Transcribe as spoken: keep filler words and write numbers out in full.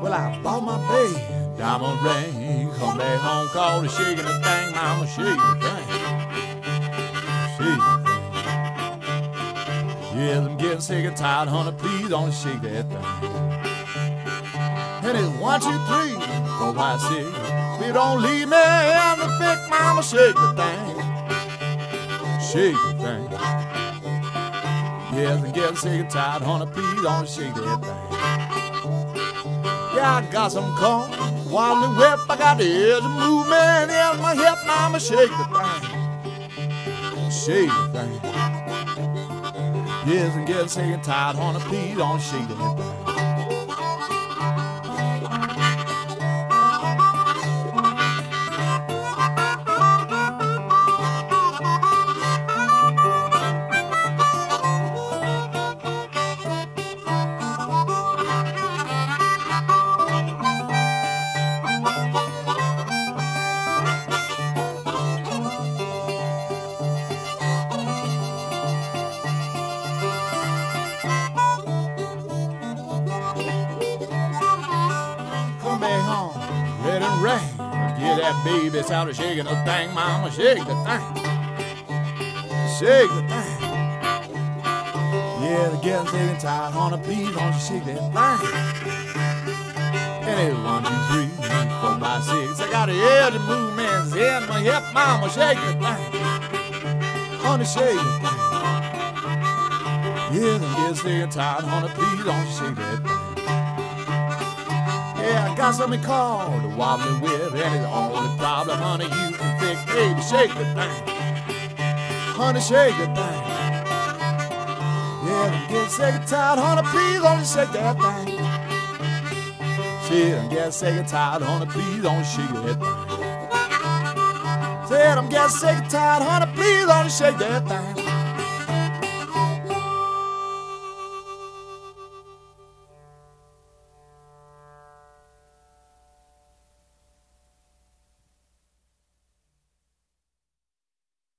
Well, I bought my baby diamond ring. Come back home, called her shaking the thing. Mama, shake the thing. Shake the thing. Yes, I'm getting sick and tired, honey. Please don't shake that thing. And it's one, two, three, four, five, six. If you don't leave me in the thick, mama, shake the thing. Shake the thing. Yes, I'm getting sick and tired, honey. Please don't shake that thing. Yeah, I got some corn, wobbly whip. I got the edge of movement in my hip. Mama, shake the thing. Shake the thing. Yes, I'm getting sick and tired, honey. Please don't shake that thing. Let it rain. Get that baby sound shaking the thing, mama, shake the thing. Shake the thing. Yeah, they're getting sick and tired, honey, please don't you shake that thing. And it's one, two, three, four, five, six. I got the edge of movements in my hip, mama, shake the thing. Honey, shake the thing. Yeah, they're getting sick and tired, honey, please don't you shake that thing. Yeah, I got something called a wobbly whip, and it's the only problem, honey, you can fix. Baby, shake the thing. Honey, shake the thing. Yeah, I'm getting sick and tired, honey, please don't shake that thing. Said I'm getting sick and tired, honey, please don't shake that thing. Said I'm getting sick and tired, honey, please don't shake that thing.